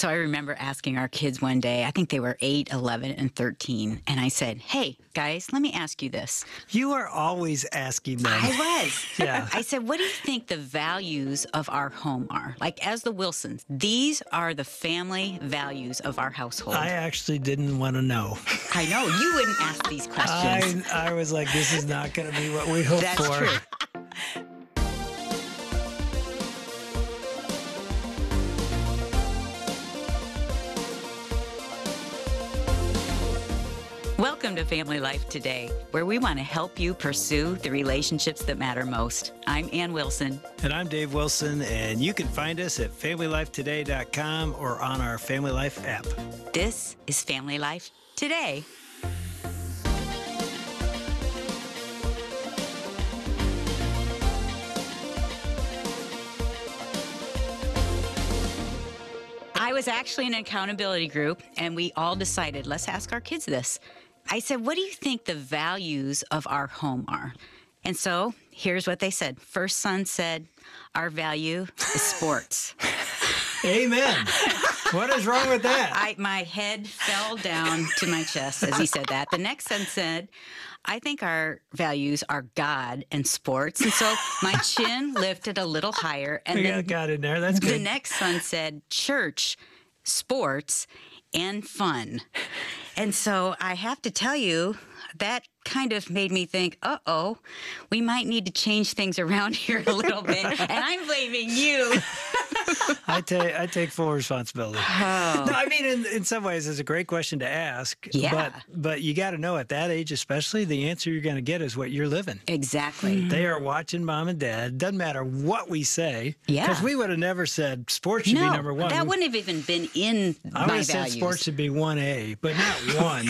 So I remember asking our kids one day, I think they were 8, 11, and 13. And I said, hey, guys, let me ask you this. You are always asking them. I was. Yeah. I said, what do you think the values of our home are? Like, as the Wilsons, these are the family values of our household. I actually didn't want to know. I know. You wouldn't ask these questions. I was like, this is not going to be what we hoped That's for. true. Welcome to Family Life Today, where we want to help you pursue the relationships that matter most. I'm Ann Wilson. And I'm Dave Wilson, and you can find us at FamilyLifeToday.com or on our Family Life app. This is Family Life Today. I was actually in an accountability group, and we all decided, let's ask our kids this. I said, what do you think the values of our home are? And so here's what they said. First son said, our value is sports. Amen. What is wrong with that? My head fell down to my chest as he said that. The next son said, I think our values are God and sports. And so my chin lifted a little higher. And We then got God in there. That's the good. next son said, church, sports, and fun. And so I have to tell you, that kind of made me think, uh-oh, we might need to change things around here a little bit. And I'm blaming you. I take full responsibility. Oh. No, I mean, in some ways, it's a great question to ask. Yeah. But you got to know at that age, especially, the answer you're going to get is what you're living. Exactly. They are watching mom and dad. Doesn't matter what we say. Yeah. Because we would have never said sports should be number one. That wouldn't have even been in I would my have said values. sports should be 1A, but not 1.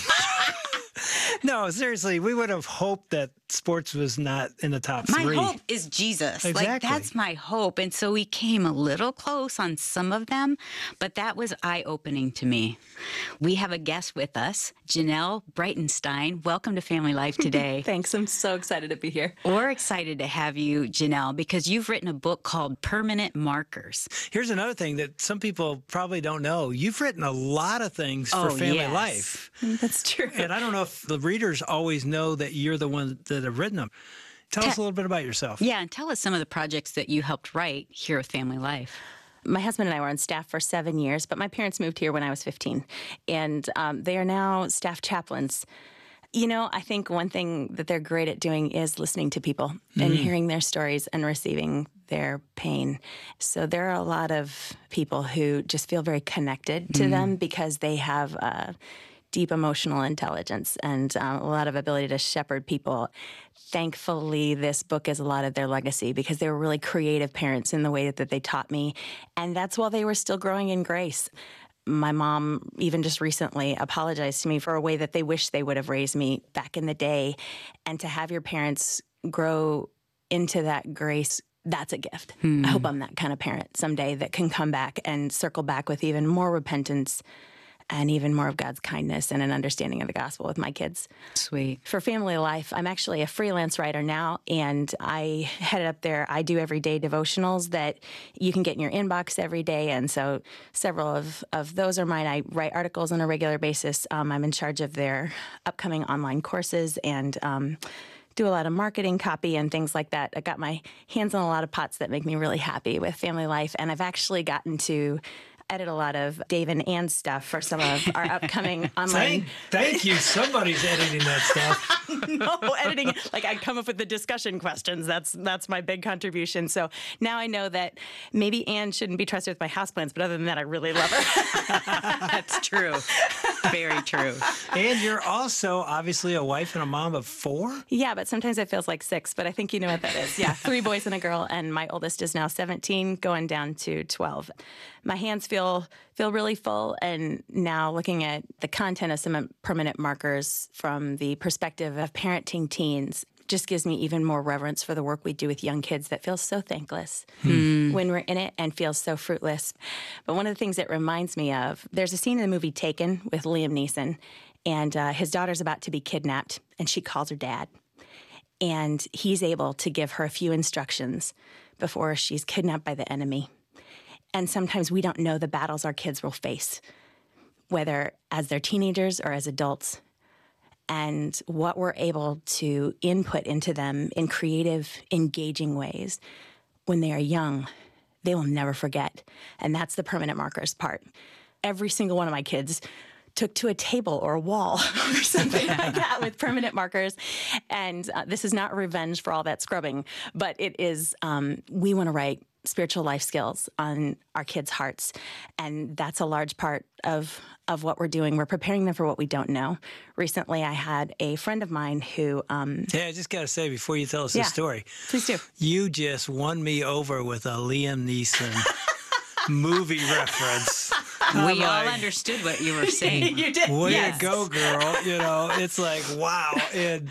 No, seriously, we would have hoped that sports was not in the top My 3. hope is Jesus. Exactly. Like, that's my hope. And so we came a little close on some of them, but that was eye-opening to me. We have a guest with us, Janelle Breitenstein. Welcome to Family Life Today. Thanks. I'm so excited to be here. We're excited to have you, Janelle, because you've written a book called Permanent Markers. Here's another thing that some people probably don't know. You've written a lot of things for Family yes. Life. That's true. And I don't know if the readers always know that you're the one that have written them. Tell us a little bit about yourself. Yeah, and tell us some of the projects that you helped write here with Family Life. My husband and I were on staff for 7 years, but my parents moved here when I was 15, and they are now staff chaplains. You know, I think one thing that they're great at doing is listening to people and hearing their stories and receiving their pain. So there are a lot of people who just feel very connected to them because they have deep emotional intelligence and a lot of ability to shepherd people. Thankfully, this book is a lot of their legacy because they were really creative parents in the way that they taught me. And that's while they were still growing in grace. My mom, even just recently, apologized to me for a way that they wish they would have raised me back in the day. And to have your parents grow into that grace, that's a gift. I hope I'm that kind of parent someday that can come back and circle back with even more repentance and even more of God's kindness and an understanding of the gospel with my kids. Sweet. For Family Life, I'm actually a freelance writer now, and I headed up there. I do everyday devotionals that you can get in your inbox every day, and so several of those are mine. I write articles on a regular basis. I'm in charge of their upcoming online courses and do a lot of marketing copy and things like that. I got my hands on a lot of pots that make me really happy with Family Life, and I've actually gotten to edit a lot of Dave and Ann's stuff for some of our upcoming online. Thank you. Somebody's editing that stuff. No, editing. Like, I come up with the discussion questions. That's my big contribution. So now I know that maybe Ann shouldn't be trusted with my houseplants, but other than that, I really love her. That's true. Very true. And you're also obviously a wife and a mom of 4? Yeah, but sometimes it feels like 6, but I think you know what that is. Yeah, 3 boys and a girl, and my oldest is now 17, going down to 12. My hands feel really full, and now looking at the content of some permanent markers from the perspective of parenting teens just gives me even more reverence for the work we do with young kids that feels so thankless when we're in it and feels so fruitless. But one of the things it reminds me of, there's a scene in the movie Taken with Liam Neeson, and his daughter's about to be kidnapped, and she calls her dad. And he's able to give her a few instructions before she's kidnapped by the enemy. And sometimes we don't know the battles our kids will face, whether as they're teenagers or as adults. And what we're able to input into them in creative, engaging ways when they are young, they will never forget. And that's the permanent markers part. Every single one of my kids took to a table or a wall or something like that with permanent markers. And this is not revenge for all that scrubbing, but it is, we want to write spiritual life skills on our kids' hearts. And that's a large part of what we're doing. We're preparing them for what we don't know. Recently, I had a friend of mine who... Hey, I just got to say, before you tell us this story, please do. You just won me over with a Liam Neeson movie reference. We all understood what you were saying. You did. Way to go, girl. You know, it's like, wow. And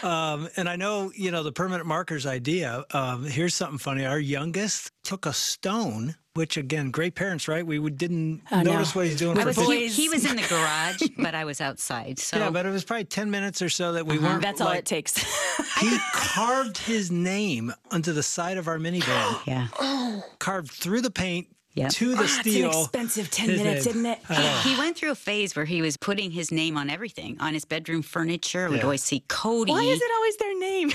I know, you know, the permanent markers idea. Here's something funny. Our youngest took a stone, which, again, great parents, right? We didn't notice what he's doing. He was in the garage, but I was outside. So. Yeah, but it was probably 10 minutes or so that we weren't. That's all it takes. He carved his name onto the side of our minivan. Yeah. Carved through the paint. Yep. To the steel. It's an expensive 10 minutes, isn't it? He went through a phase where he was putting his name on everything, on his bedroom furniture. We'd always see Cody. Why is it always their name?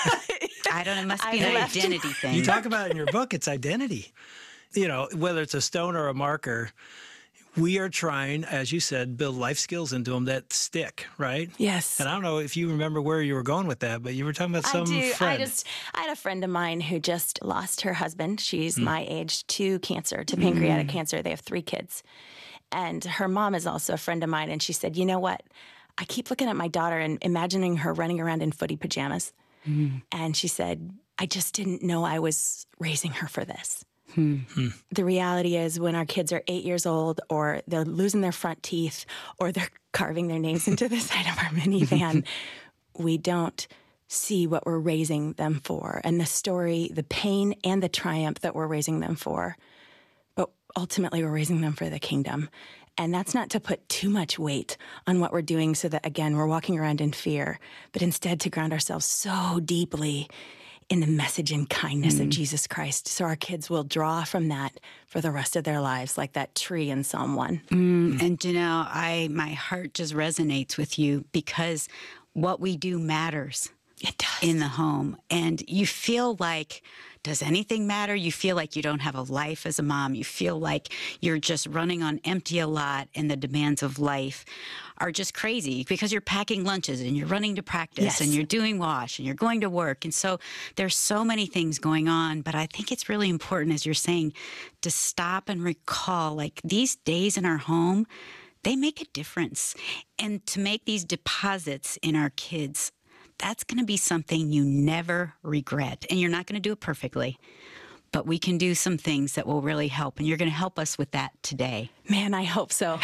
I don't know. It must be an identity thing. You talk about it in your book, it's identity. You know, whether it's a stone or a marker, we are trying, as you said, build life skills into them that stick, right? Yes. And I don't know if you remember where you were going with that, but you were talking about some friend. I had a friend of mine who just lost her husband. She's my age, to cancer, to pancreatic cancer. They have 3 kids. And her mom is also a friend of mine. And she said, you know what? I keep looking at my daughter and imagining her running around in footy pajamas. And she said, I just didn't know I was raising her for this. The reality is when our kids are 8 years old or they're losing their front teeth or they're carving their names into the side of our minivan, we don't see what we're raising them for and the story, the pain and the triumph that we're raising them for. But ultimately, we're raising them for the kingdom. And that's not to put too much weight on what we're doing so that, again, we're walking around in fear, but instead to ground ourselves so deeply in the message and kindness of Jesus Christ. So our kids will draw from that for the rest of their lives, like that tree in Psalm 1. And Janelle, my heart just resonates with you because what we do matters. It does. In the home. And you feel like, does anything matter? You feel like you don't have a life as a mom. You feel like you're just running on empty a lot and the demands of life are just crazy because you're packing lunches and you're running to practice and you're doing wash and you're going to work. And so there's so many things going on. But I think it's really important, as you're saying, to stop and recall, like, these days in our home, they make a difference. And to make these deposits in our kids, that's going to be something you never regret. And you're not going to do it perfectly, but we can do some things that will really help. And you're going to help us with that today. Man, I hope so.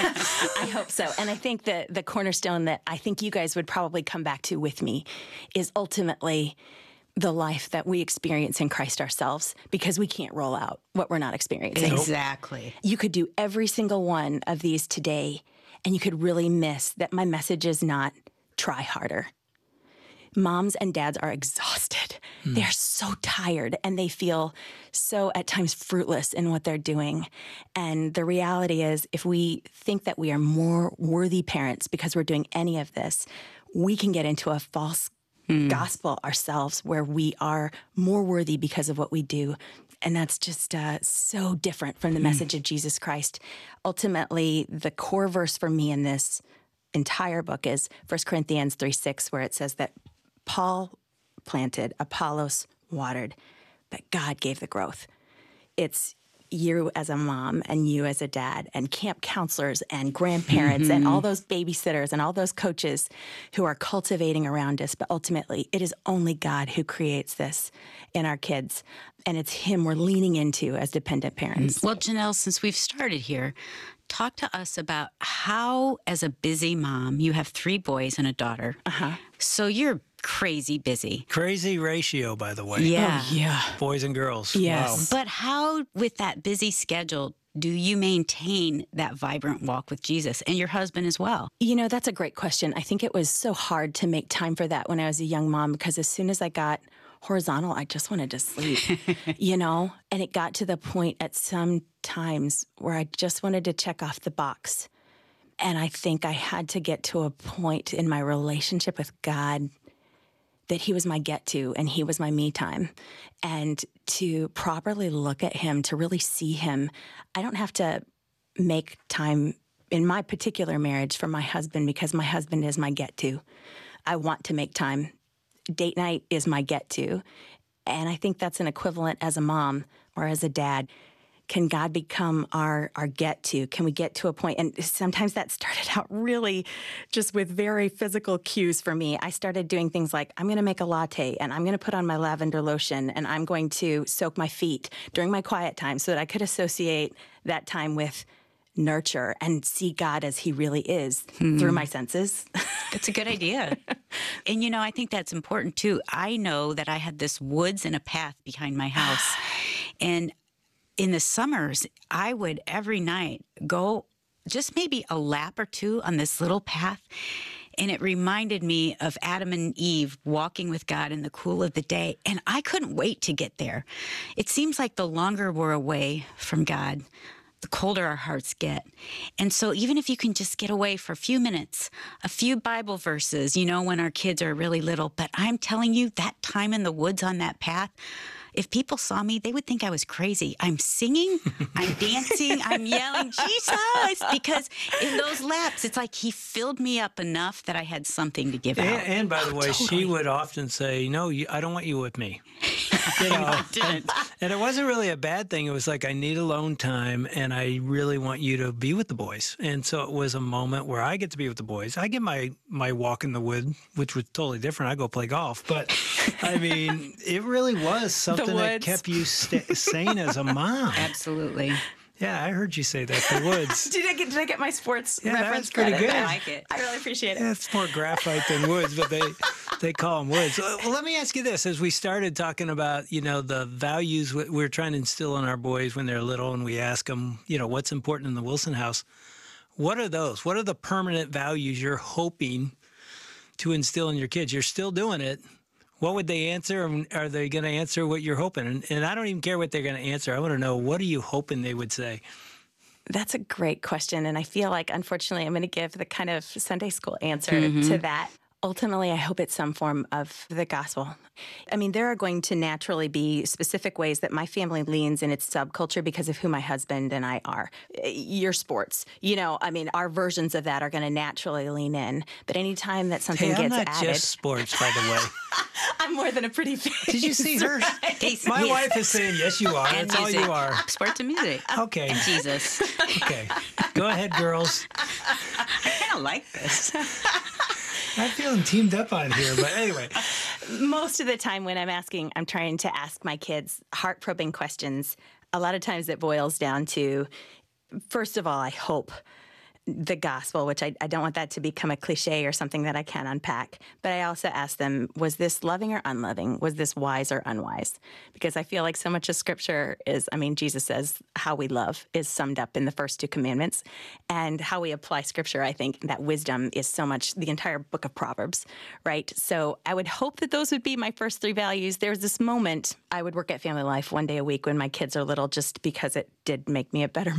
I hope so. And I think that the cornerstone that I think you guys would probably come back to with me is ultimately the life that we experience in Christ ourselves, because we can't roll out what we're not experiencing. Exactly. You could do every single one of these today, and you could really miss that my message is not try harder. Moms and dads are exhausted. They're so tired and they feel so at times fruitless in what they're doing. And the reality is, if we think that we are more worthy parents because we're doing any of this, we can get into a false gospel ourselves where we are more worthy because of what we do. And that's just so different from the message of Jesus Christ. Ultimately, the core verse for me in this entire book is 1 Corinthians 3:6, where it says that Paul planted, Apollos watered, but God gave the growth. It's you as a mom and you as a dad and camp counselors and grandparents and all those babysitters and all those coaches who are cultivating around us. But ultimately, it is only God who creates this in our kids. And it's Him we're leaning into as dependent parents. Well, Janelle, since we've started here, talk to us about how, as a busy mom, you have 3 boys and a daughter. So you're crazy busy. Crazy ratio, by the way. Yeah. Oh, yeah. Boys and girls. Yes. Wow. But how, with that busy schedule, do you maintain that vibrant walk with Jesus and your husband as well? You know, that's a great question. I think it was so hard to make time for that when I was a young mom, because as soon as I got horizontal. I just wanted to sleep, And it got to the point at some times where I just wanted to check off the box. And I think I had to get to a point in my relationship with God that he was my get to and he was my me time. And to properly look at him, to really see him, I don't have to make time in my particular marriage for my husband because my husband is my get to. I want to make time. Date night is my get to. And I think that's an equivalent as a mom or as a dad. Can God become our get to? Can we get to a point? And sometimes that started out really just with very physical cues for me. I started doing things like, I'm going to make a latte and I'm going to put on my lavender lotion and I'm going to soak my feet during my quiet time so that I could associate that time with nurture and see God as he really is through my senses. That's a good idea. And, I think that's important too. I know that I had this woods and a path behind my house. And in the summers, I would every night go just maybe a lap or two on this little path. And it reminded me of Adam and Eve walking with God in the cool of the day. And I couldn't wait to get there. It seems like the longer we're away from God, the colder our hearts get. And so even if you can just get away for a few minutes, a few Bible verses, when our kids are really little, but I'm telling you, that time in the woods on that path, if people saw me, they would think I was crazy. I'm singing, I'm dancing, I'm yelling, Jesus, because in those laps, it's like he filled me up enough that I had something to give out. And by the way, totally. She would often say, no, I don't want you with me. I didn't. And it wasn't really a bad thing. It was like, I need alone time and I really want you to be with the boys. And so it was a moment where I get to be with the boys. I get my walk in the wood, which was totally different. I go play golf. But I mean, it really was something that kept you sane as a mom. Absolutely. Yeah, I heard you say that, the woods. Did I get my sports Yeah, reference that's pretty credit? good. I like it. I really appreciate it. Yeah, it's more graphite than woods, but they call them woods. Well, let me ask you this. As we started talking about, the values we're trying to instill in our boys when they're little, and we ask them, what's important in the Wilson house, what are those? What are the permanent values you're hoping to instill in your kids? You're still doing it. What would they answer? And are they going to answer what you're hoping? And I don't even care what they're going to answer. I want to know, what are you hoping they would say? That's a great question. And I feel like, unfortunately, I'm going to give the kind of Sunday school answer to that. Ultimately, I hope it's some form of the gospel. I mean, there are going to naturally be specific ways that my family leans in its subculture because of who my husband and I are. Your sports, our versions of that are going to naturally lean in. But anytime that something I'm gets not added, just sports, by the way. I'm more than a pretty face. Did you see her? My wife is saying, yes, you are. And That's all music. you are. Sports and music. Okay. And Jesus. Okay. Go ahead, girls. I kind of like this. I'm feeling teamed up on here, but anyway. Most of the time when I'm trying to ask my kids heart-probing questions, a lot of times it boils down to, first of all, I hope the gospel, which I don't want that to become a cliche or something that I can't unpack. But I also ask them, was this loving or unloving? Was this wise or unwise? Because I feel like so much of Scripture is, Jesus says how we love is summed up in the first two commandments. And how we apply Scripture, I think that wisdom is so much the entire book of Proverbs, right? So I would hope that those would be my first three values. There's this moment, I would work at Family Life one day a week when my kids are little, just because it did make me a better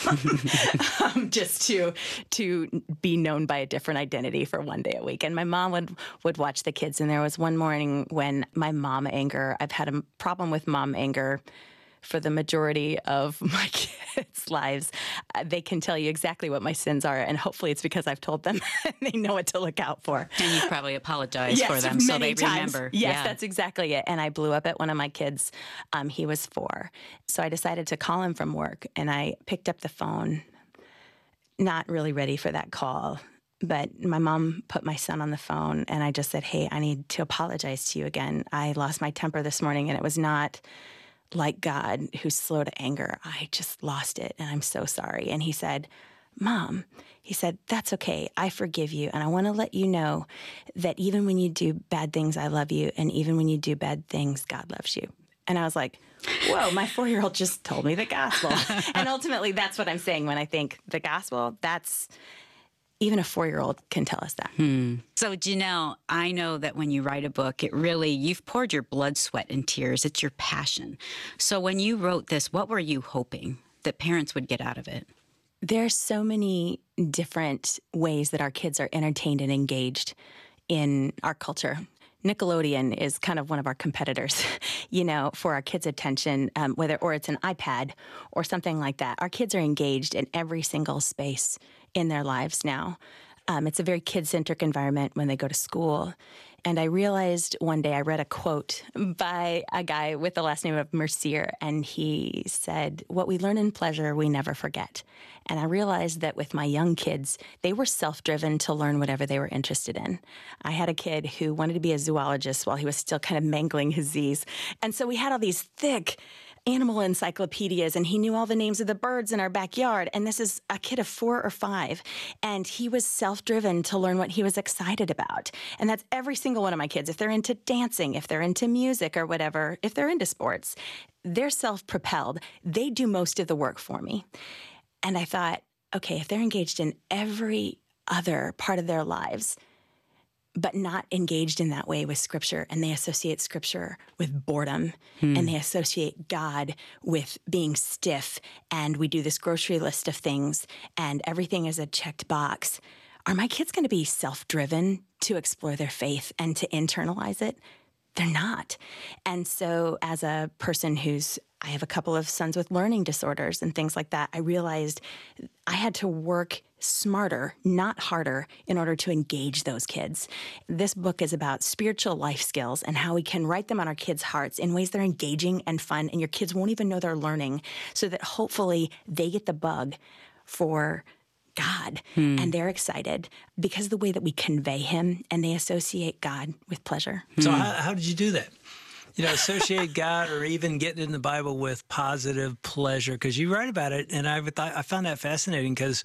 mom. Just to be known by a different identity for one day a week. And my mom would watch the kids. And there was one morning when my mom anger, I've had a problem with mom anger for the majority of my kids' lives. They can tell you exactly what my sins are, and hopefully it's because I've told them and they know what to look out for. And you probably apologize for them so they remember. Yes, that's exactly it. And I blew up at one of my kids. He was 4. So I decided to call him from work, and I picked up the phone, not really ready for that call. But my mom put my son on the phone, and I just said, hey, I need to apologize to you again. I lost my temper this morning, and it was not like God, who's slow to anger. I just lost it, and I'm so sorry. And he said, Mom, he said, that's okay. I forgive you. And I want to let you know that even when you do bad things, I love you. And even when you do bad things, God loves you. And I was like, whoa, my 4-year-old just told me the gospel. And ultimately, that's what I'm saying when I think the gospel, that's Even a 4-year-old can tell us that. So, Janelle, I know that when you write a book, you've poured your blood, sweat, and tears. It's your passion. So when you wrote this, what were you hoping that parents would get out of it? There's so many different ways that our kids are entertained and engaged in our culture. Nickelodeon is kind of one of our competitors, for our kids' attention, or it's an iPad or something like that. Our kids are engaged in every single space in their lives now. It's a very kid-centric environment when they go to school. And I realized one day I read a quote by a guy with the last name of Mercier, and he said, "What we learn in pleasure, we never forget." And I realized that with my young kids, they were self-driven to learn whatever they were interested in. I had a kid who wanted to be a zoologist while he was still kind of mangling his Z's. And so we had all these thick animal encyclopedias, and he knew all the names of the birds in our backyard. And this is a kid of 4 or 5, and he was self-driven to learn what he was excited about. And that's every single one of my kids. If they're into dancing, if they're into music or whatever, if they're into sports, they're self-propelled. They do most of the work for me. And I thought, okay, if they're engaged in every other part of their lives, but not engaged in that way with Scripture, and they associate Scripture with boredom, and they associate God with being stiff, and we do this grocery list of things, and everything is a checked box. Are my kids going to be self-driven to explore their faith and to internalize it? They're not. And so as a person I have a couple of sons with learning disorders and things like that, I realized I had to work smarter, not harder, in order to engage those kids. This book is about spiritual life skills and how we can write them on our kids' hearts in ways that are engaging and fun, and your kids won't even know they're learning, so that hopefully they get the bug for God and they're excited because of the way that we convey him, and they associate God with pleasure. So how did you do that? Associate God or even getting in the Bible with positive pleasure, because you write about it, and I found that fascinating because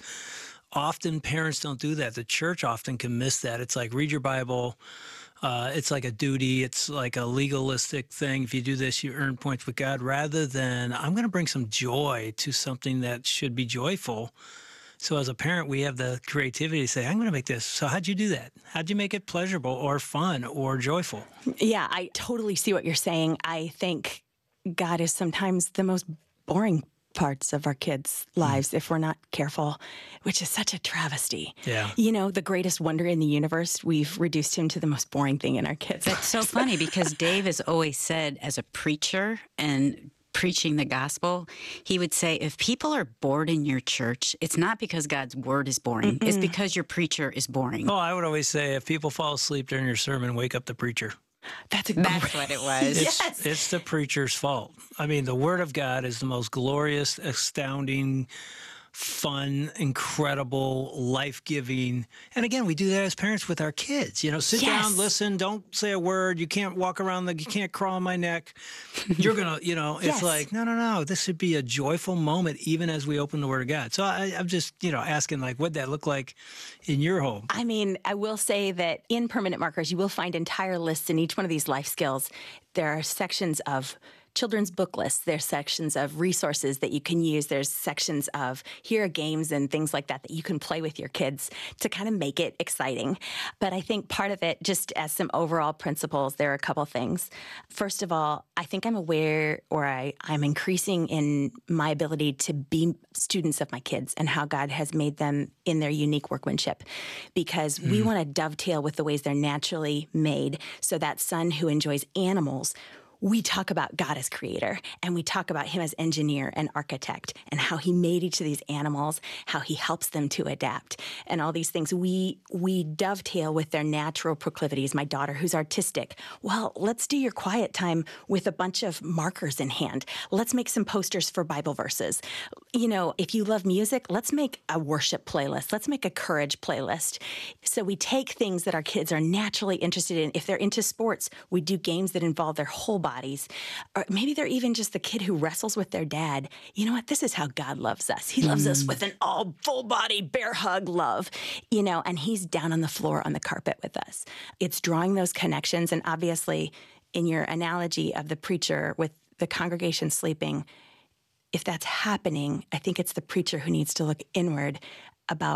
often parents don't do that. The church often can miss that. It's like, read your Bible. It's like a duty. It's like a legalistic thing. If you do this, you earn points with God, rather than I'm going to bring some joy to something that should be joyful. So as a parent, we have the creativity to say, I'm going to make this. So how'd you do that? How'd you make it pleasurable or fun or joyful? Yeah, I totally see what you're saying. I think God is sometimes the most boring parts of our kids' lives if we're not careful, which is such a travesty. Yeah. The greatest wonder in the universe, we've reduced him to the most boring thing in our kids' lives. It's so funny because Dave has always said, as a preacher and preaching the gospel, he would say, if people are bored in your church, it's not because God's word is boring. It's because your preacher is boring. Oh, I would always say, if people fall asleep during your sermon, wake up the preacher. That's what it was. Yes. It's the preacher's fault. I mean, the Word of God is the most glorious, astounding, fun, incredible, life-giving. And again, we do that as parents with our kids. Sit down, listen, don't say a word. You can't walk around, you can't crawl on my neck. You're going to, it's like, no. This should be a joyful moment, even as we open the Word of God. So I'm just, asking, what'd that look like in your home? I mean, I will say that in Permanent Markers, you will find entire lists in each one of these life skills. There are sections of children's book lists. There's sections of resources that you can use. There's sections of here are games and things like that you can play with your kids to kind of make it exciting. But I think part of it, just as some overall principles, there are a couple things. First of all, I think I'm aware, or I'm increasing in my ability to be students of my kids and how God has made them in their unique workmanship, because we want to dovetail with the ways they're naturally made. So that son who enjoys animals, we talk about God as creator, and we talk about him as engineer and architect, and how he made each of these animals, how he helps them to adapt, and all these things. We dovetail with their natural proclivities. My daughter, who's artistic, well, let's do your quiet time with a bunch of markers in hand. Let's make some posters for Bible verses. If you love music, let's make a worship playlist. Let's make a courage playlist. So we take things that our kids are naturally interested in. If they're into sports, we do games that involve their whole bodies. Or maybe they're even just the kid who wrestles with their dad. You know what? This is how God loves us. He loves us with an all full body bear hug love, and he's down on the floor on the carpet with us. It's drawing those connections. And obviously, in your analogy of the preacher with the congregation sleeping, if that's happening, I think it's the preacher who needs to look inward about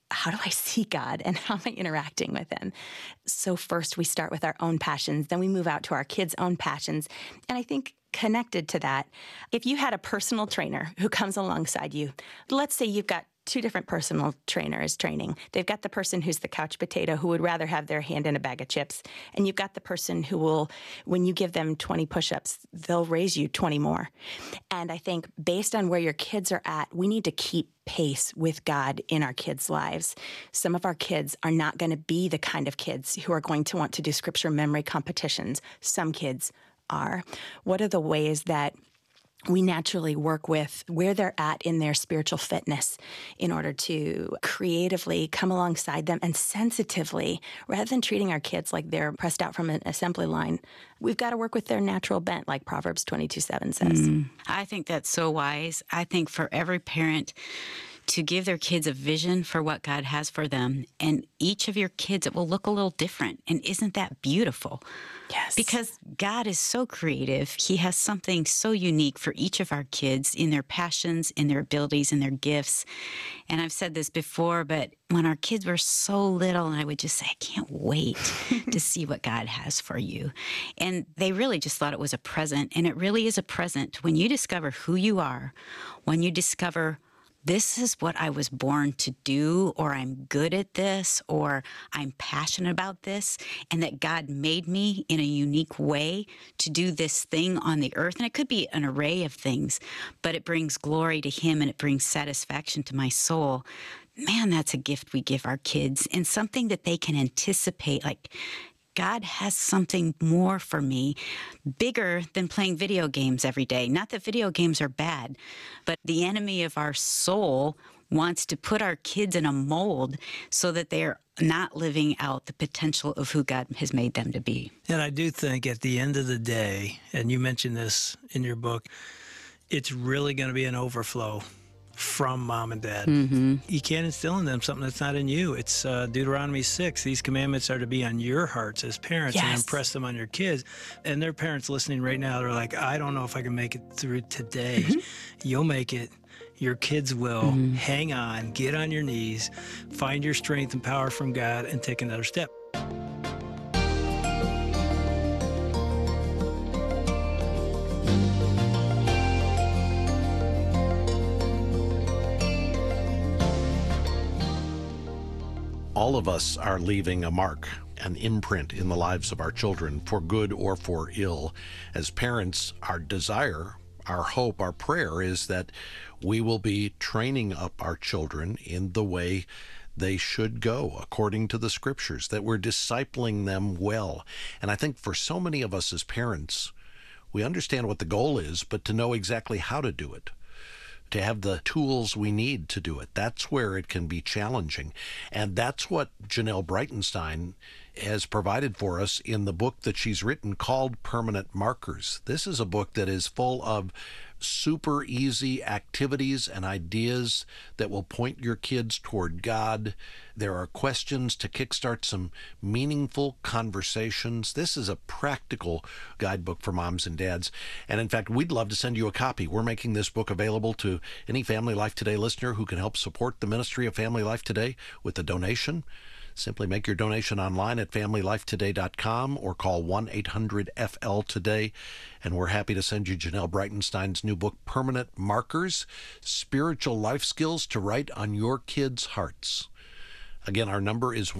how do I see God and how am I interacting with him? So first we start with our own passions, then we move out to our kids' own passions. And I think connected to that, if you had a personal trainer who comes alongside you, let's say you've got two different personal trainers training. They've got the person who's the couch potato who would rather have their hand in a bag of chips. And you've got the person who will, when you give them 20 push-ups, they'll raise you 20 more. And I think based on where your kids are at, we need to keep pace with God in our kids' lives. Some of our kids are not going to be the kind of kids who are going to want to do scripture memory competitions. Some kids are. What are the ways that we naturally work with where they're at in their spiritual fitness in order to creatively come alongside them and sensitively, rather than treating our kids like they're pressed out from an assembly line, we've got to work with their natural bent, like Proverbs 22:7 says. I think that's so wise. I think for every parent to give their kids a vision for what God has for them, and each of your kids, it will look a little different. And isn't that beautiful? Yes. Because God is so creative. He has something so unique for each of our kids in their passions, in their abilities, in their gifts. And I've said this before, but when our kids were so little, I would just say, I can't wait to see what God has for you. And they really just thought it was a present. And it really is a present when you discover who you are, when you discover this is what I was born to do, or I'm good at this, or I'm passionate about this, and that God made me in a unique way to do this thing on the earth. And it could be an array of things, but it brings glory to him and it brings satisfaction to my soul. Man, that's a gift we give our kids, and something that they can anticipate, like, God has something more for me, bigger than playing video games every day. Not that video games are bad, but the enemy of our soul wants to put our kids in a mold so that they're not living out the potential of who God has made them to be. And I do think at the end of the day, and you mentioned this in your book, it's really going to be an overflow from mom and dad. You can't instill in them something that's not in you. It's Deuteronomy 6. These commandments are to be on your hearts as parents and impress them on your kids. And their parents listening right now, they're like, I don't know if I can make it through today. You'll make it. Your kids will. Hang on, get on your knees, find your strength and power from God, and take another step. All of us are leaving a mark, an imprint in the lives of our children, for good or for ill. As parents, our desire, our hope, our prayer is that we will be training up our children in the way they should go, according to the scriptures, that we're discipling them well. And I think for so many of us as parents, we understand what the goal is, but to know exactly how to do it, to have the tools we need to do it, that's where it can be challenging. And that's what Janelle Breitenstein has provided for us in the book that she's written called Permanent Markers. This is a book that is full of super easy activities and ideas that will point your kids toward God. There are questions to kickstart some meaningful conversations. This is a practical guidebook for moms and dads. And in fact, we'd love to send you a copy. We're making this book available to any Family Life Today listener who can help support the ministry of Family Life Today with a donation. Simply make your donation online at FamilyLifeToday.com or call 1-800-FL-TODAY. And we're happy to send you Janelle Breitenstein's new book, Permanent Markers, Spiritual Life Skills to Write on Your Kids' Hearts. Again, our number is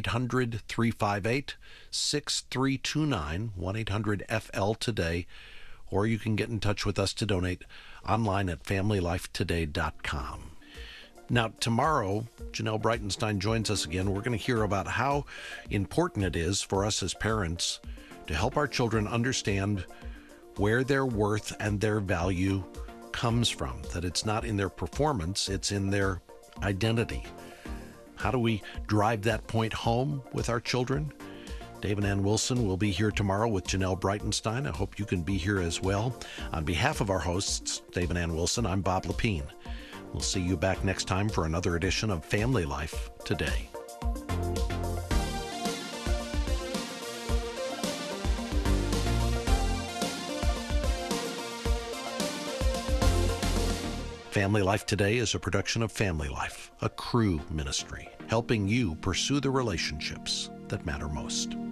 1-800-358-6329, 1-800-FL-TODAY, or you can get in touch with us to donate online at FamilyLifeToday.com. Now, tomorrow, Janelle Breitenstein joins us again. We're going to hear about how important it is for us as parents to help our children understand where their worth and their value comes from, that it's not in their performance, it's in their identity. How do we drive that point home with our children? Dave and Ann Wilson will be here tomorrow with Janelle Breitenstein. I hope you can be here as well. On behalf of our hosts, Dave and Ann Wilson, I'm Bob Lepine. We'll see you back next time for another edition of Family Life Today. Family Life Today is a production of Family Life, a Cru ministry. helping you pursue the relationships that matter most.